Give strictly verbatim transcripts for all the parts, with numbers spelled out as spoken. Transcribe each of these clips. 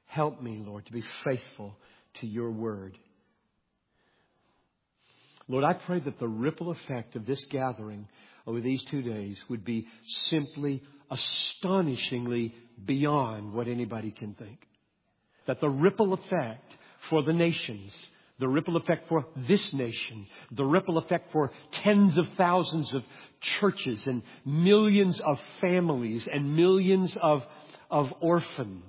Help me, Lord, to be faithful to your word. Lord, I pray that the ripple effect of this gathering over these two days would be simply astonishingly beyond what anybody can think. That the ripple effect for the nations, the ripple effect for this nation, the ripple effect for tens of thousands of churches and millions of families and millions of, of orphans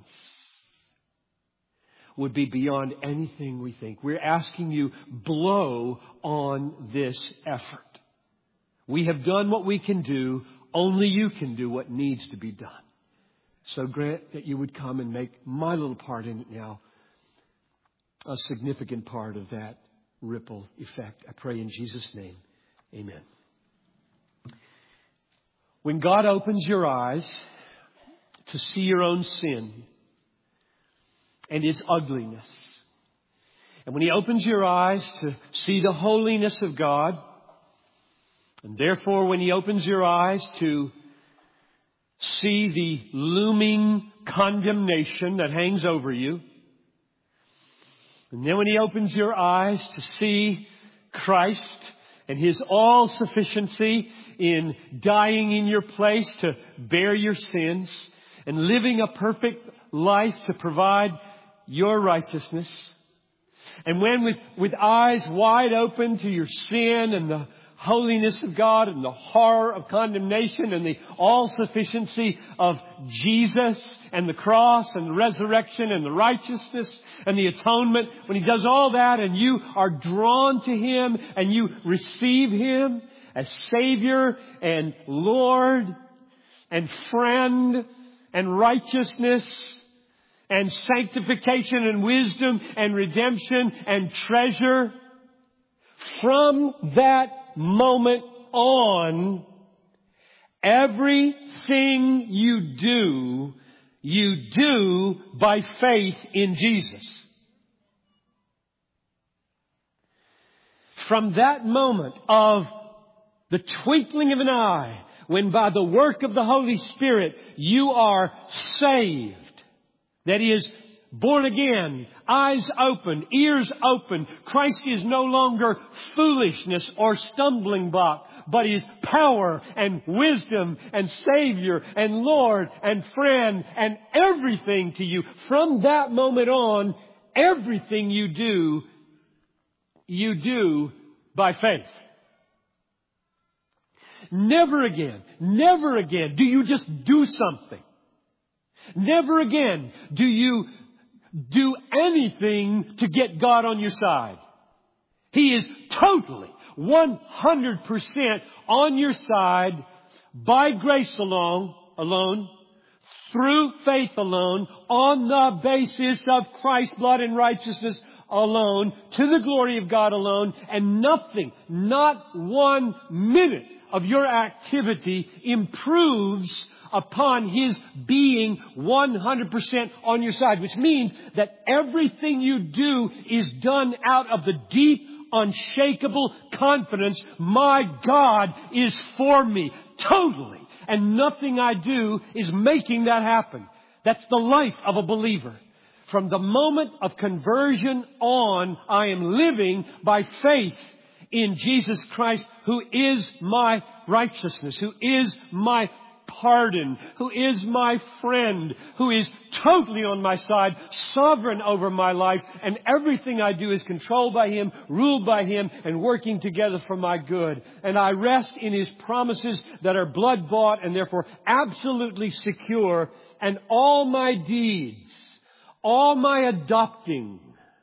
would be beyond anything we think. We're asking you, blow on this effort. We have done what we can do. Only you can do what needs to be done. So grant that you would come and make my little part in it now a significant part of that ripple effect. I pray in Jesus' name. Amen. When God opens your eyes to see your own sin and its ugliness, and when He opens your eyes to see the holiness of God, and therefore when He opens your eyes to see the looming condemnation that hangs over you, and then when He opens your eyes to see Christ and His all-sufficiency in dying in your place to bear your sins and living a perfect life to provide your righteousness, and when with, with eyes wide open to your sin and the holiness of God and the horror of condemnation and the all-sufficiency of Jesus and the cross and the resurrection and the righteousness and the atonement, when He does all that and you are drawn to Him and you receive Him as Savior and Lord and friend and righteousness and sanctification and wisdom and redemption and treasure, from that moment on, everything you do, you do by faith in Jesus. From that moment of the twinkling of an eye, when by the work of the Holy Spirit you are saved, that is, born again, eyes open, ears open. Christ is no longer foolishness or stumbling block, but is power and wisdom and Savior and Lord and friend and everything to you. From that moment on, everything you do, you do by faith. Never again, never again do you just do something. Never again do you do anything to get God on your side. He is totally, one hundred percent on your side by grace alone, alone, through faith alone, on the basis of Christ's blood and righteousness alone, to the glory of God alone, and nothing, not one minute of your activity improves upon His being one hundred percent on your side, which means that everything you do is done out of the deep, unshakable confidence, my God is for me, totally. And nothing I do is making that happen. That's the life of a believer. From the moment of conversion on, I am living by faith in Jesus Christ, who is my righteousness, who is my pardon, who is my friend, who is totally on my side, sovereign over my life, and everything I do is controlled by Him, ruled by Him, and working together for my good. And I rest in His promises that are blood-bought and therefore absolutely secure. And all my deeds, all my adopting,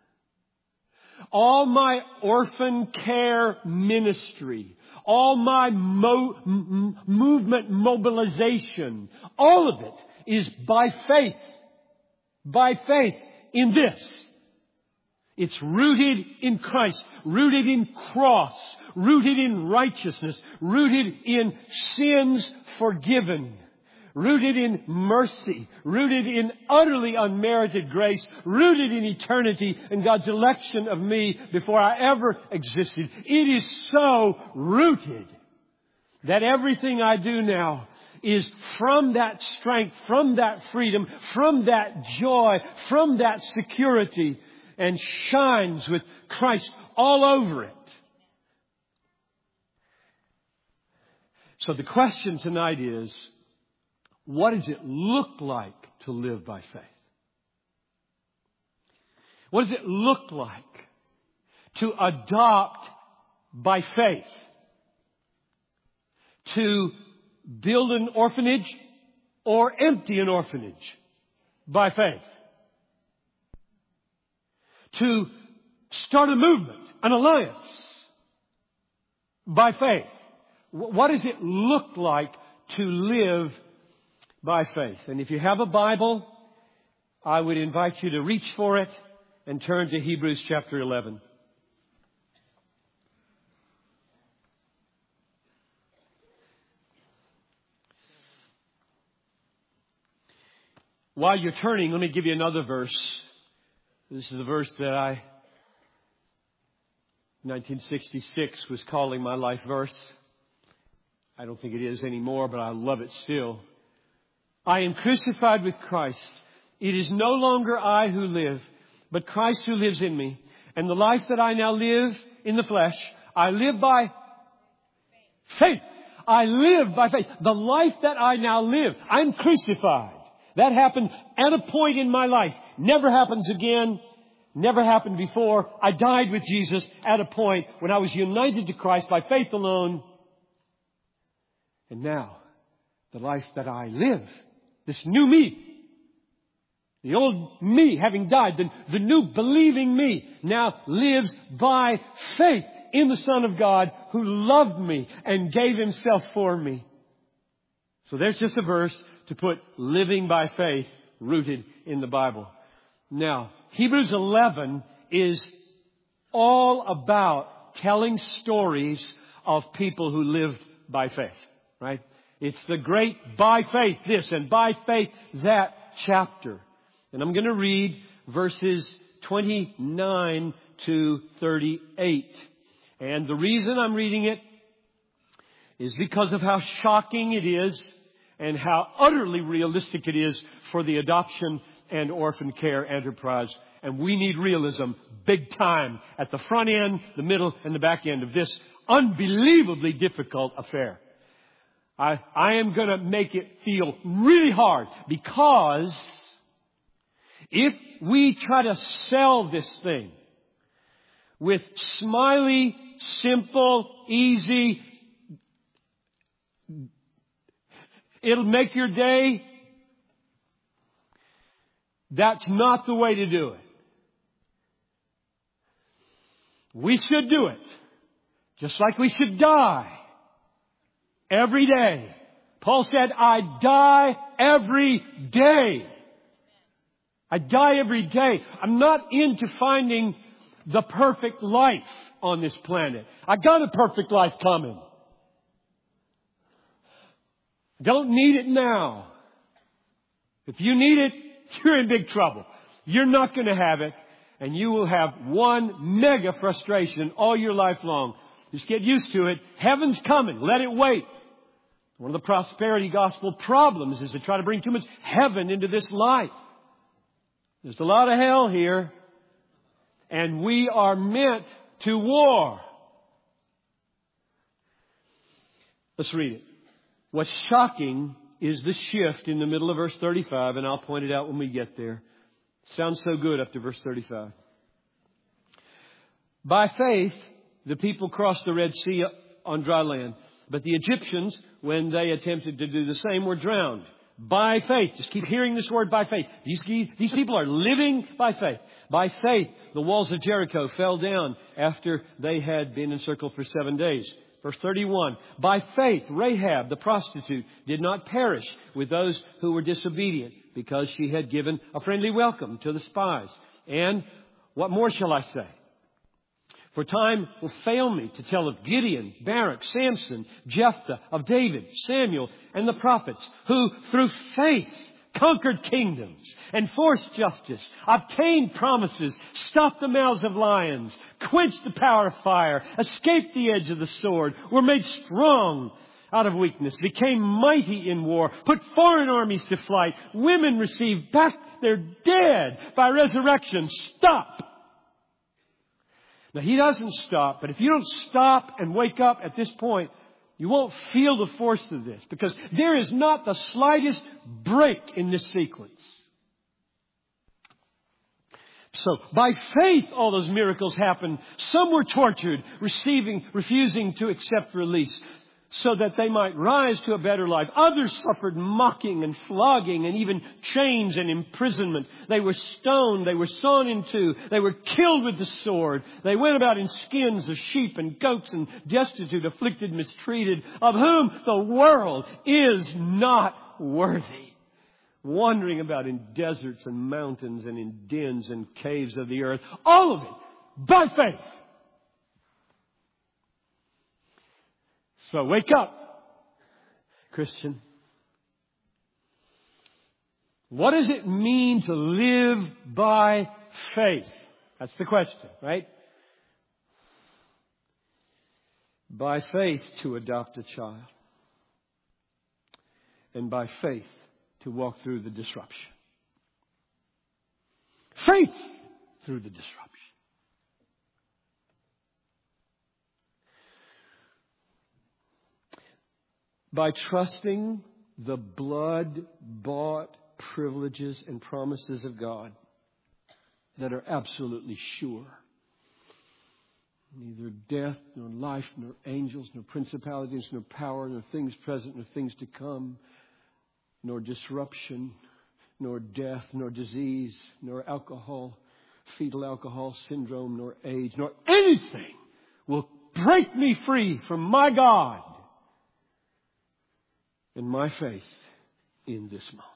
all my orphan care ministry, all my mo- m- movement mobilization, all of it is by faith. By faith in this. It's rooted in Christ, rooted in cross, rooted in righteousness, rooted in sins forgiven, rooted in mercy, rooted in utterly unmerited grace, rooted in eternity and God's election of me before I ever existed. It is so rooted that everything I do now is from that strength, from that freedom, from that joy, from that security, and shines with Christ all over it. So the question tonight is, what does it look like to live by faith? What does it look like to adopt by faith? To build an orphanage or empty an orphanage by faith? To start a movement, an alliance by faith? What does it look like to live by faith? And if you have a Bible, I would invite you to reach for it and turn to Hebrews chapter eleven. While you're turning, let me give you another verse. This is the verse that I, nineteen sixty-six, was calling my life verse. I don't think it is anymore, but I love it still. I am crucified with Christ. It is no longer I who live, but Christ who lives in me. And the life that I now live in the flesh, I live by faith. I live by faith. The life that I now live, I'm crucified. That happened at a point in my life. Never happens again. Never happened before. I died with Jesus at a point when I was united to Christ by faith alone. And now, the life that I live, this new me, the old me having died, the, the new believing me now lives by faith in the Son of God who loved me and gave Himself for me. So there's just a verse to put living by faith rooted in the Bible. Now, Hebrews eleven is all about telling stories of people who lived by faith, right? It's the great by faith this and by faith that chapter. And I'm going to read verses twenty-nine to thirty-eight. And the reason I'm reading it is because of how shocking it is and how utterly realistic it is for the adoption and orphan care enterprise. And we need realism big time at the front end, the middle, and the back end of this unbelievably difficult affair. I, I am going to make it feel really hard, because if we try to sell this thing with smiley, simple, easy, it'll make your day, that's not the way to do it. We should do it just like we should die every day. Paul said, I die every day. I die every day. I'm not into finding the perfect life on this planet. I got a perfect life coming. Don't need it now. If you need it, you're in big trouble. You're not going to have it, and you will have one mega frustration all your life long. Just get used to it. Heaven's coming. Let it wait. One of the prosperity gospel problems is to try to bring too much heaven into this life. There's a lot of hell here, and we are meant to war. Let's read it. What's shocking is the shift in the middle of verse thirty-five, and I'll point it out when we get there. Sounds so good up to verse thirty-five. By faith, the people crossed the Red Sea on dry land, but the Egyptians, when they attempted to do the same, were drowned. By faith. Just keep hearing this word, by faith. These, these people are living by faith. By faith, the walls of Jericho fell down after they had been encircled for seven days. Verse thirty-one, by faith, Rahab, the prostitute, did not perish with those who were disobedient, because she had given a friendly welcome to the spies. And what more shall I say? For time will fail me to tell of Gideon, Barak, Samson, Jephthah, of David, Samuel, and the prophets, who through faith conquered kingdoms, enforced justice, obtained promises, stopped the mouths of lions, quenched the power of fire, escaped the edge of the sword, were made strong out of weakness, became mighty in war, put foreign armies to flight. Women received back their dead by resurrection. Stop. Now, He doesn't stop, but if you don't stop and wake up at this point, you won't feel the force of this, because there is not the slightest break in this sequence. So, by faith, all those miracles happened. Some were tortured, receiving, refusing to accept release, so that they might rise to a better life. Others suffered mocking and flogging and even chains and imprisonment. They were stoned. They were sawn in two. They were killed with the sword. They went about in skins of sheep and goats and destitute, afflicted, mistreated, of whom the world is not worthy. Wandering about in deserts and mountains and in dens and caves of the earth. All of it by faith. So wake up, Christian. What does it mean to live by faith? That's the question, right? By faith to adopt a child. And by faith to walk through the disruption. Faith through the disruption. By trusting the blood-bought privileges and promises of God that are absolutely sure. Neither death, nor life, nor angels, nor principalities, nor power, nor things present, nor things to come, nor disruption, nor death, nor disease, nor alcohol, fetal alcohol syndrome, nor age, nor anything will break me free from my God and my faith in this moment.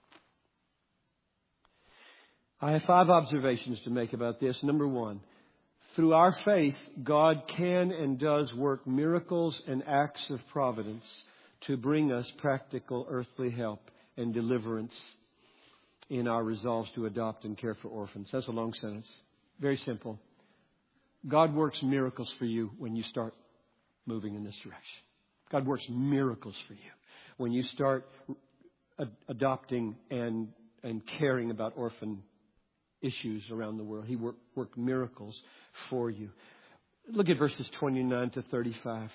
I have five observations to make about this. Number one, through our faith, God can and does work miracles and acts of providence to bring us practical earthly help and deliverance in our resolves to adopt and care for orphans. That's a long sentence. Very simple. God works miracles for you when you start moving in this direction. God works miracles for you when you start ad- adopting and, and caring about orphan issues around the world. He worked work miracles for you. Look at verses twenty-nine to thirty-five.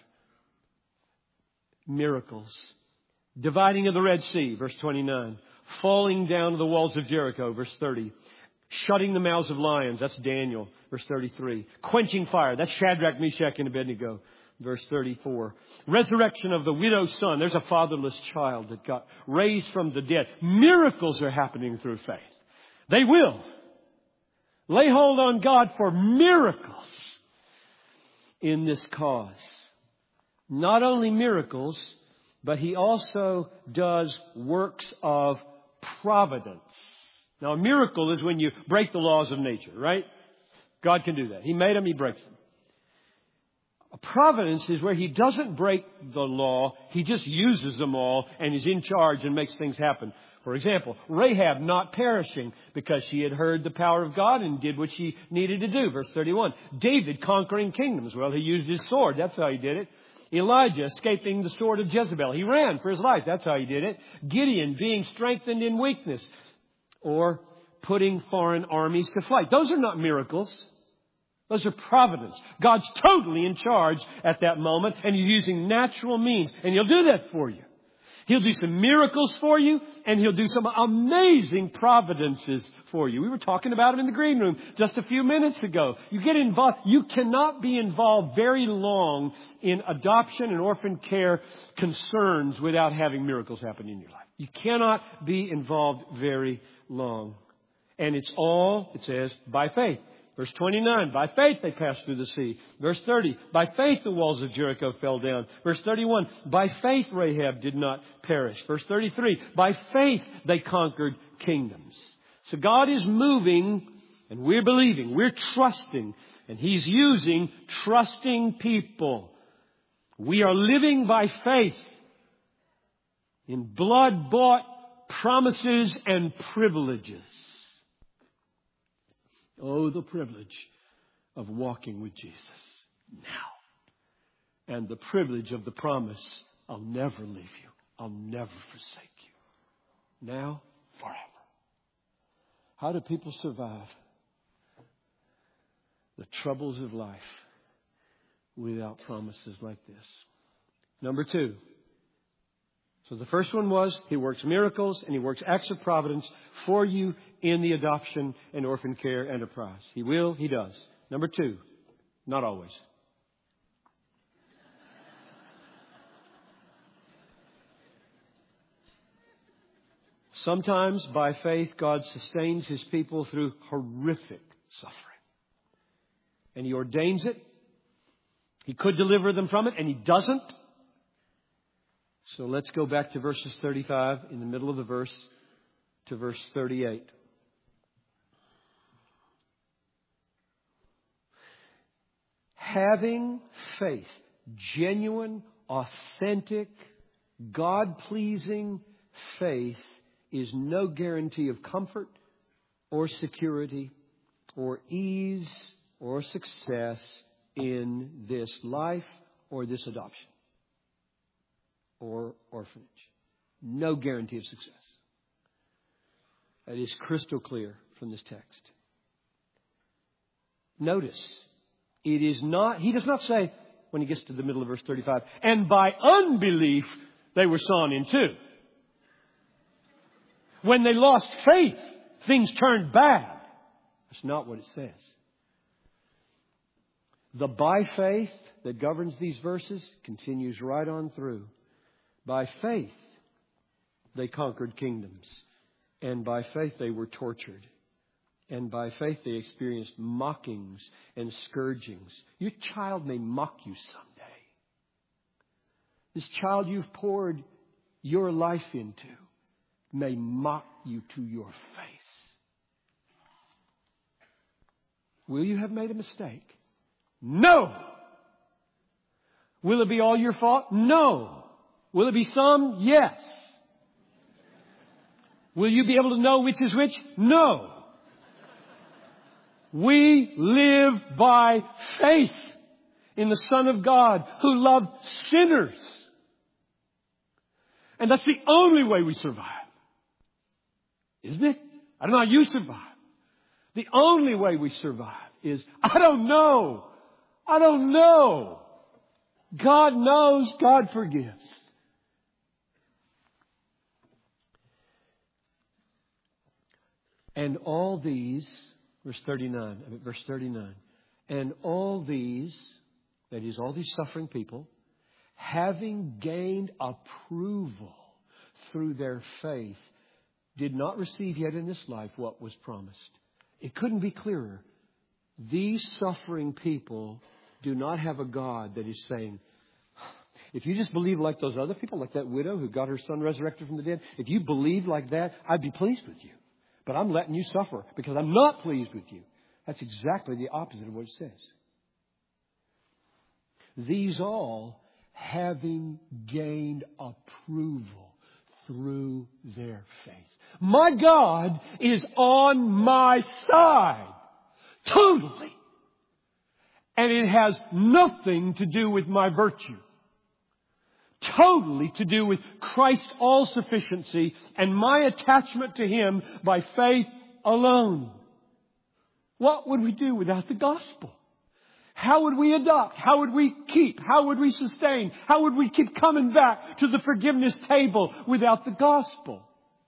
Miracles. Dividing of the Red Sea, verse twenty-nine. Falling down to the walls of Jericho, verse thirty. Shutting the mouths of lions, that's Daniel, verse thirty-three. Quenching fire, that's Shadrach, Meshach, and Abednego, verse thirty-four. Resurrection of the widow's son, there's a fatherless child that got raised from the dead. Miracles are happening through faith. They will. Lay hold on God for miracles in this cause. Not only miracles, but He also does works of providence. Now, a miracle is when you break the laws of nature, right? God can do that. He made them, He breaks them. A providence is where He doesn't break the law. He just uses them all and is in charge and makes things happen. For example, Rahab not perishing because she had heard the power of God and did what she needed to do. Verse thirty-one. David conquering kingdoms. Well, he used his sword. That's how he did it. Elijah escaping the sword of Jezebel. He ran for his life. That's how he did it. Gideon being strengthened in weakness. Or putting foreign armies to flight. Those are not miracles. Those are providence. God's totally in charge at that moment, and He's using natural means. And He'll do that for you. He'll do some miracles for you, and He'll do some amazing providences for you. We were talking about them in the green room just a few minutes ago. You get involved. You cannot be involved very long in adoption and orphan care concerns without having miracles happen in your life. You cannot be involved very long. And it's all, it says, by faith. Verse twenty-nine, by faith they passed through the sea. Verse thirty, by faith the walls of Jericho fell down. Verse thirty-one, by faith Rahab did not perish. Verse thirty-three, by faith they conquered kingdoms. So God is moving, and we're believing, we're trusting, and He's using trusting people. We are living by faith in blood-bought promises and privileges. Oh, the privilege of walking with Jesus now. And the privilege of the promise I'll never leave you. I'll never forsake you. Now, forever. How do people survive the troubles of life without promises like this? Number two. So the first one was He works miracles and He works acts of providence for you in the adoption and orphan care enterprise. He will, He does. Number two, not always. Sometimes by faith God sustains His people through horrific suffering. And He ordains it. He could deliver them from it and He doesn't. So let's go back to verses thirty-five in the middle of the verse to verse thirty-eight. Having faith, genuine, authentic, God-pleasing faith is no guarantee of comfort or security or ease or success in this life or this adoption or orphanage. No guarantee of success. That is crystal clear from this text. Notice, it is not, he does not say, when he gets to the middle of verse thirty-five, and by unbelief they were sawn in two. When they lost faith, things turned bad. That's not what it says. The by faith that governs these verses continues right on through. By faith, they conquered kingdoms. And by faith, they were tortured. And by faith, they experienced mockings and scourgings. Your child may mock you someday. This child you've poured your life into may mock you to your face. Will you have made a mistake? No! Will it be all your fault? No! Will it be some? Yes. Will you be able to know which is which? No. We live by faith in the Son of God who loved sinners. And that's the only way we survive. Isn't it? I don't know how you survive. The only way we survive is, I don't know. I don't know. God knows. God forgives. And all these, verse thirty-nine, I mean, verse thirty-nine, and all these, that is, all these suffering people, having gained approval through their faith, did not receive yet in this life what was promised. It couldn't be clearer. These suffering people do not have a God that is saying, if you just believe like those other people, like that widow who got her son resurrected from the dead, if you believe like that, I'd be pleased with you. But I'm letting you suffer because I'm not pleased with you. That's exactly the opposite of what it says. These all having gained approval through their faith. My God is on my side. Totally. And it has nothing to do with my virtue. Totally to do with Christ's all-sufficiency and my attachment to Him by faith alone. What would we do without the gospel? How would we adopt? How would we keep? How would we sustain? How would we keep coming back to the forgiveness table without the gospel?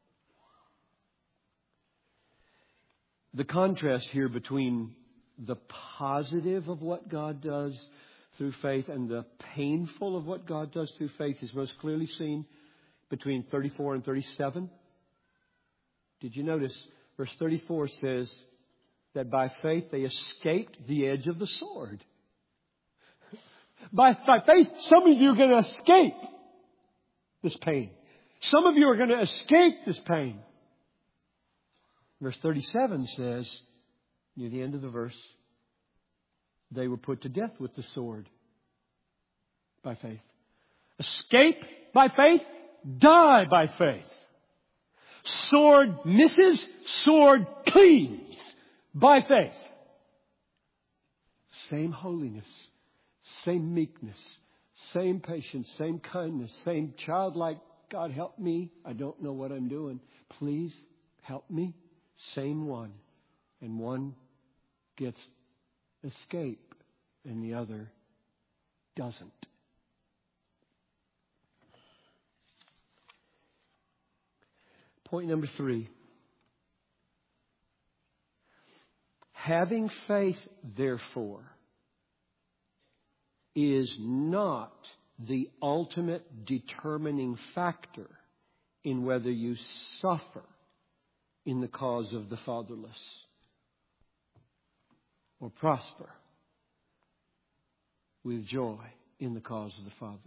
The contrast here between the positive of what God does through faith and the painful of what God does through faith is most clearly seen between thirty-four and thirty-seven. Did you notice? Verse thirty-four says that by faith they escaped the edge of the sword. By, by faith, some of you are going to escape this pain. Some of you are going to escape this pain. Verse thirty-seven says, near the end of the verse, they were put to death with the sword by faith. Escape by faith, die by faith. Sword misses, sword cleaves by faith. Same holiness, same meekness, Same patience, same kindness, same childlike, God help me. I don't know what I'm doing. Please help me. Same one. And one gets escape and the other doesn't. Point number three. Having faith, therefore, is not the ultimate determining factor in whether you suffer in the cause of the fatherless or prosper with joy in the cause of the fatherless.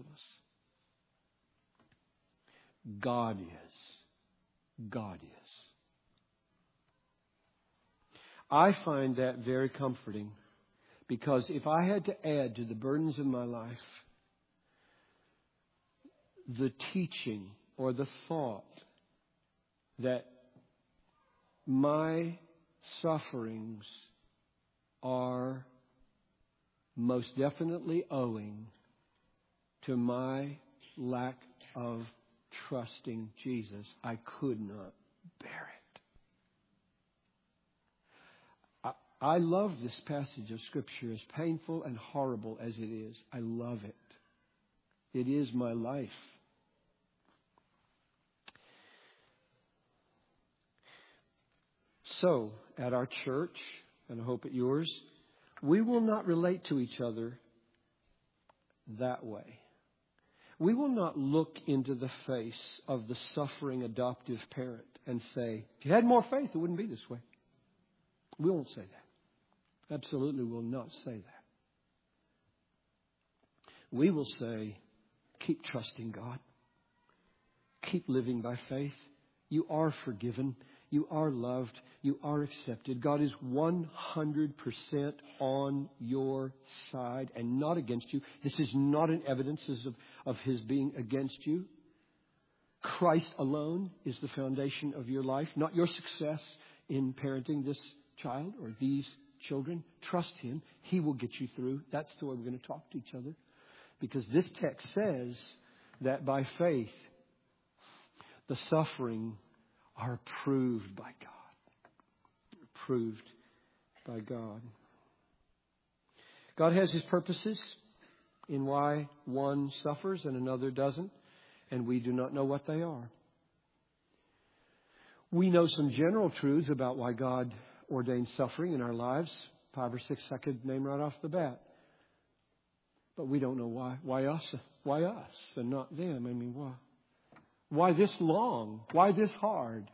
God is. God is. I find that very comforting, because if I had to add to the burdens of my life the teaching or the thought that my sufferings are most definitely owing to my lack of trusting Jesus, I could not bear it. I, I love this passage of Scripture, as painful and horrible as it is. I love it. It is my life. So, at our church, and I hope at yours, we will not relate to each other that way. We will not look into the face of the suffering adoptive parent and say, if you had more faith, it wouldn't be this way. We won't say that. Absolutely will not say that. We will say, keep trusting God. Keep living by faith. You are forgiven. You are loved. You are accepted. God is one hundred percent on your side and not against you. This is not an evidence of, of His being against you. Christ alone is the foundation of your life, not your success in parenting this child or these children. Trust Him. He will get you through. That's the way we're going to talk to each other. Because this text says that by faith, the suffering are approved by God. Approved by God. God has His purposes in why one suffers and another doesn't, and we do not know what they are. We know some general truths about why God ordains suffering in our lives. Five or six I could name right off the bat. But we don't know why. Why us? Why us and not them? I mean, why? Why this long? Why this hard?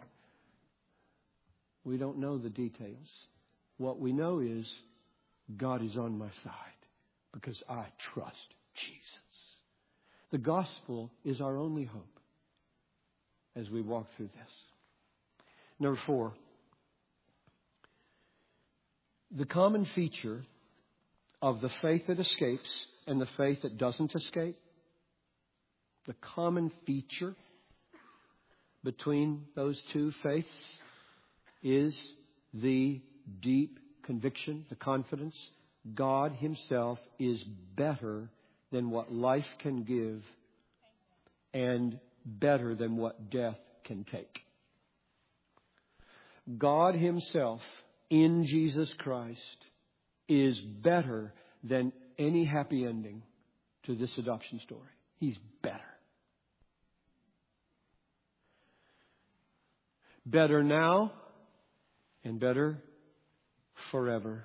We don't know the details. What we know is God is on my side because I trust Jesus. The gospel is our only hope as we walk through this. Number four. The common feature of the faith that escapes and the faith that doesn't escape, the common feature between those two faiths is the deep conviction, the confidence. God Himself is better than what life can give and better than what death can take. God Himself in Jesus Christ is better than any happy ending to this adoption story. He's better. Better now and better forever.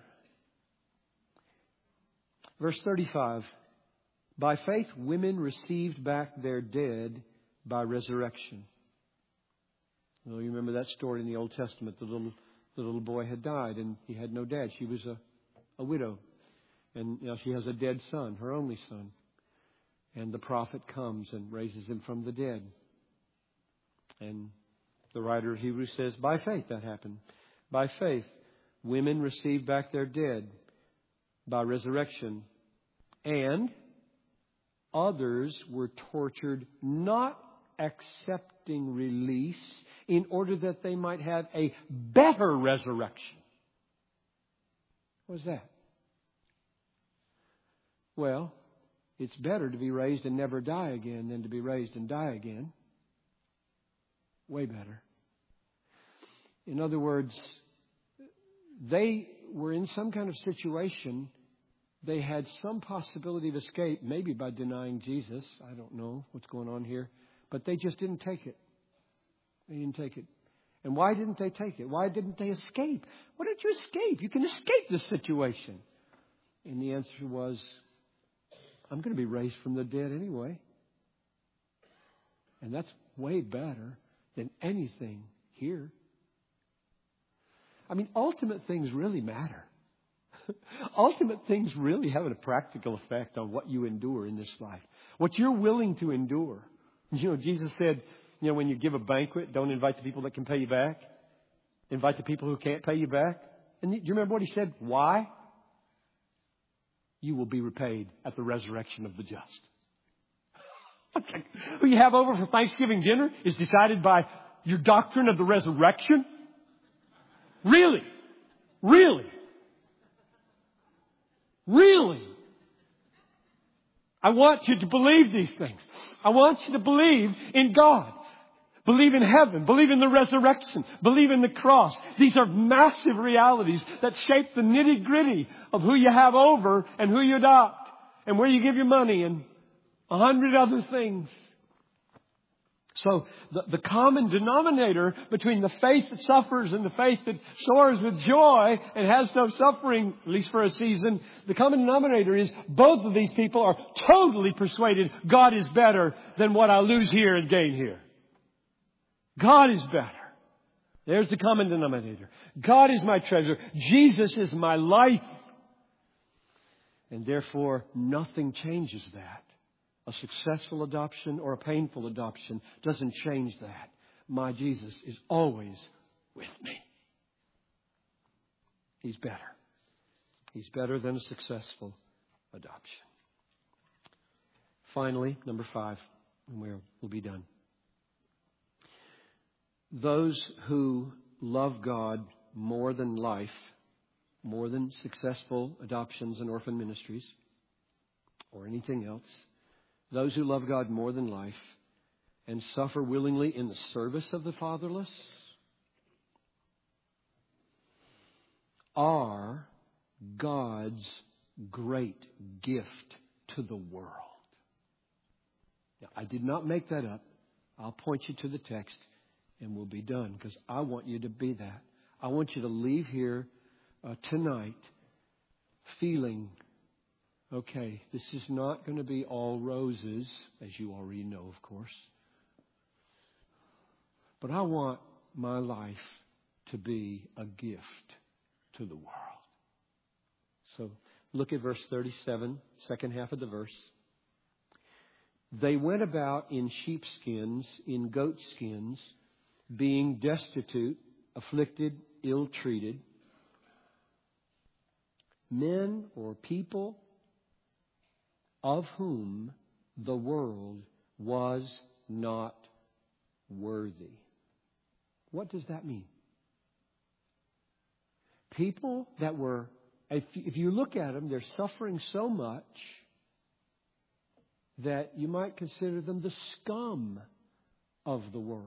Verse thirty-five. By faith, women received back their dead by resurrection. Well, you remember that story in the Old Testament. The little, the little boy had died and he had no dad. She was a, a widow. And you know, she has a dead son, her only son. And the prophet comes and raises him from the dead. And the writer of Hebrews says, by faith that happened. By faith, women received back their dead by resurrection. And others were tortured, not accepting release, in order that they might have a better resurrection. What was that? Well, It's better to be raised and never die again than to be raised and die again. Way better. In other words, they were in some kind of situation. They had some possibility of escape, maybe by denying Jesus. I don't know what's going on here. But they just didn't take it. They didn't take it. And why didn't they take it? Why didn't they escape? Why did you escape? You can escape this situation. And the answer was, I'm going to be raised from the dead anyway. And that's way better than anything here. I mean, ultimate things really matter. Ultimate things really have a practical effect on what you endure in this life. What you're willing to endure. You know, Jesus said, you know, when you give a banquet, don't invite the people that can pay you back. Invite the people who can't pay you back. And do you remember what he said? Why? You will be repaid at the resurrection of the just. Who you have over for Thanksgiving dinner is decided by your doctrine of the resurrection? Really? Really? Really? I want you to believe these things. I want you to believe in God. Believe in heaven. Believe in the resurrection. Believe in the cross. These are massive realities that shape the nitty-gritty of who you have over and who you adopt and where you give your money and a hundred other things. So the, the common denominator between the faith that suffers and the faith that soars with joy and has no suffering, at least for a season, the common denominator is both of these people are totally persuaded God is better than what I lose here and gain here. God is better. There's the common denominator. God is my treasure. Jesus is my life. And therefore, nothing changes that. A successful adoption or a painful adoption doesn't change that. My Jesus is always with me. He's better. He's better than a successful adoption. Finally, number five, and we'll, we'll be done. Those who love God more than life, more than successful adoptions and orphan ministries, or anything else, those who love God more than life and suffer willingly in the service of the fatherless are God's great gift to the world. Now, I did not make that up. I'll point you to the text and we'll be done because I want you to be that. I want you to leave here uh, tonight feeling, okay, this is not going to be all roses, as you already know, of course. But I want my life to be a gift to the world. So look at verse thirty-seven, second half of the verse. They went about in sheepskins, in goatskins, being destitute, afflicted, ill-treated. Men or people of whom the world was not worthy. What does that mean? People that were, if you look at them, they're suffering so much that you might consider them the scum of the world.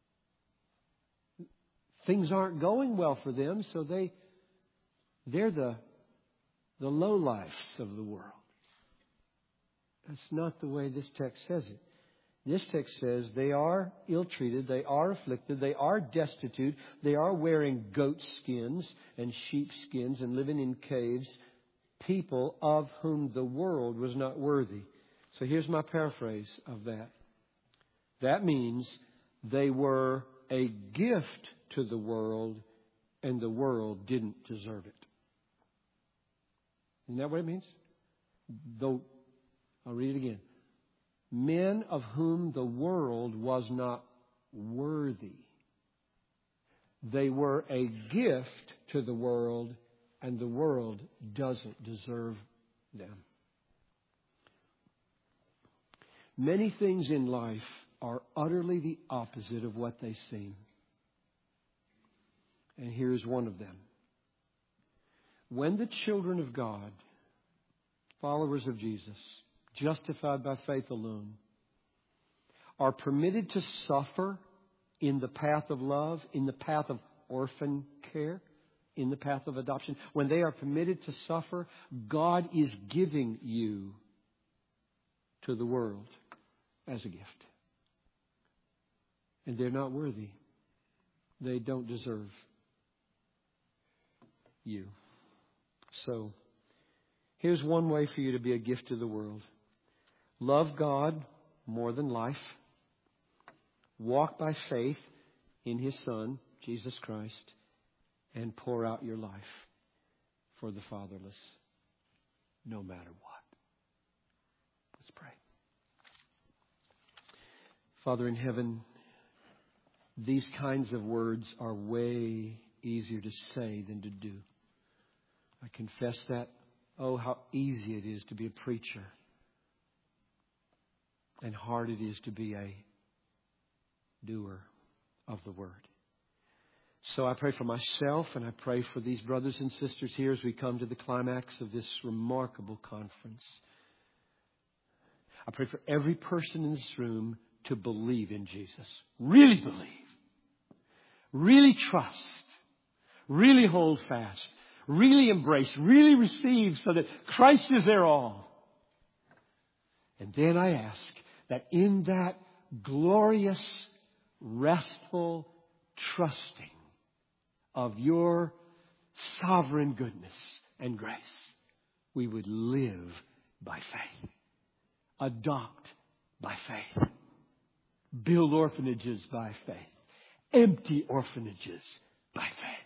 Things aren't going well for them, so they, they're the, the lowlifes of the world. That's not the way this text says it. This text says they are ill-treated, they are afflicted, they are destitute, they are wearing goat skins and sheep skins and living in caves, people of whom the world was not worthy. So here's my paraphrase of that. That means they were a gift to the world and the world didn't deserve it. Isn't that what it means? Though, I'll read it again. Men of whom the world was not worthy. They were a gift to the world and the world doesn't deserve them. Many things in life are utterly the opposite of what they seem. And here's one of them. When the children of God, followers of Jesus, justified by faith alone, are permitted to suffer in the path of love, in the path of orphan care, in the path of adoption, when they are permitted to suffer, God is giving you to the world as a gift. And they're not worthy. They don't deserve you. So, here's one way for you to be a gift to the world. Love God more than life. Walk by faith in His Son, Jesus Christ, and pour out your life for the fatherless, no matter what. Let's pray. Father in heaven, these kinds of words are way easier to say than to do. I confess that. Oh, how easy it is to be a preacher, and hard it is to be a doer of the Word. So I pray for myself, and I pray for these brothers and sisters here as we come to the climax of this remarkable conference. I pray for every person in this room to believe in Jesus. Really believe. Really trust. Really hold fast. Really embrace. Really receive so that Christ is their all. And then I ask that in that glorious, restful trusting of your sovereign goodness and grace, we would live by faith, adopt by faith, build orphanages by faith, empty orphanages by faith.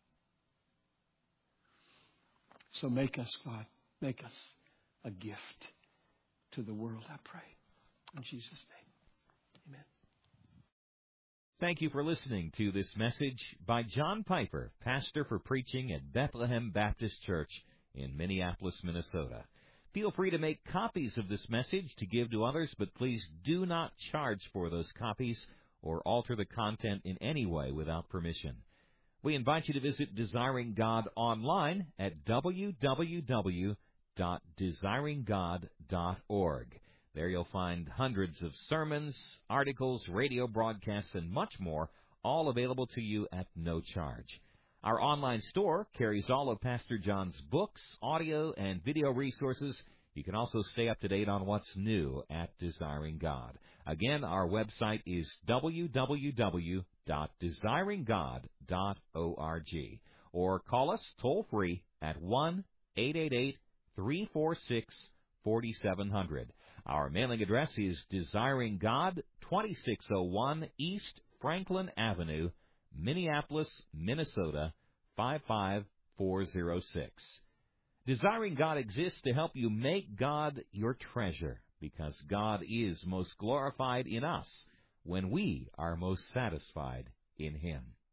So make us, God, make us a gift to the world, I pray. In Jesus' name, amen. Thank you for listening to this message by John Piper, pastor for preaching at Bethlehem Baptist Church in Minneapolis, Minnesota. Feel free to make copies of this message to give to others, but please do not charge for those copies or alter the content in any way without permission. We invite you to visit Desiring God online at w w w dot desiring god dot org. There you'll find hundreds of sermons, articles, radio broadcasts, and much more, all available to you at no charge. Our online store carries all of Pastor John's books, audio, and video resources. You can also stay up to date on what's new at Desiring God. Again, our website is w w w dot desiring god dot org, or call us toll-free at one eight eight eight, three four six, four seven zero zero. Our mailing address is Desiring God, twenty-six oh one East Franklin Avenue, Minneapolis, Minnesota, five five four zero six. Desiring God exists to help you make God your treasure, because God is most glorified in us when we are most satisfied in Him.